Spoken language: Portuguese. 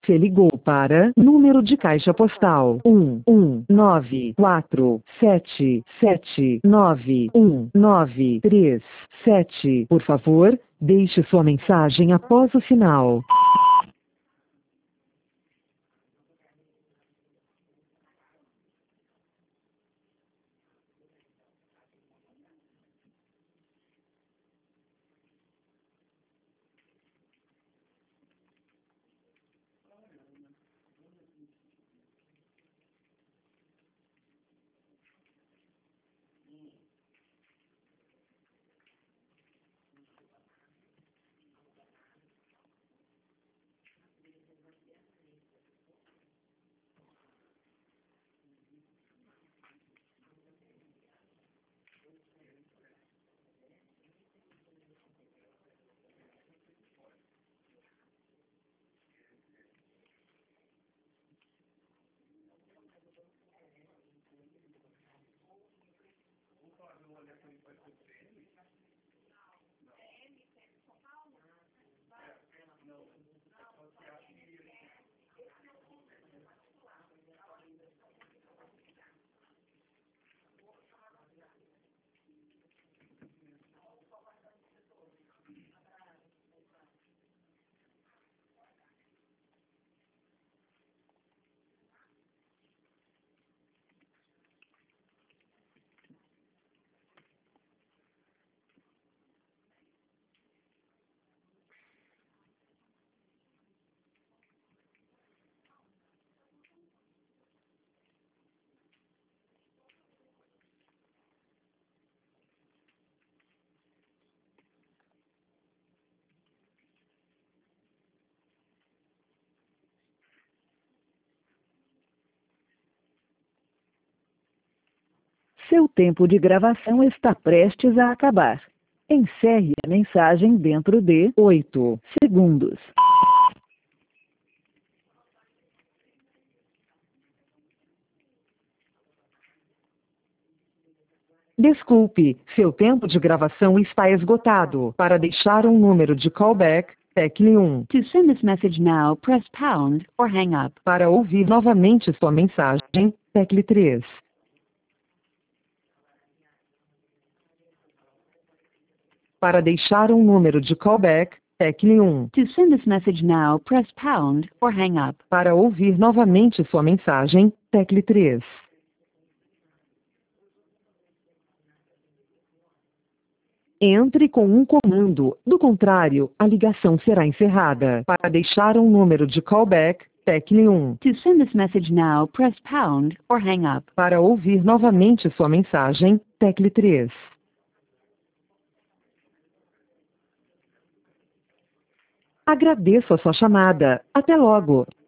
Você ligou para número de caixa postal 11947791937. Por favor, deixe sua mensagem após o sinal. Seu tempo de gravação está prestes a acabar. Encerre a mensagem dentro de 8 segundos. Desculpe, seu tempo de gravação está esgotado. Para deixar um número de callback, tecle 1. To send this message now, press pound or hang up. Para ouvir novamente sua mensagem, tecle 3. Para deixar um número de callback, tecle 1. To send this message now, press pound or hang up. Para ouvir novamente sua mensagem, tecle 3. Entre com um comando, do contrário, a ligação será encerrada. Para deixar um número de callback, tecle 1. To send this message now, press pound or hang up. Para ouvir novamente sua mensagem, tecle 3. Agradeço a sua chamada. Até logo.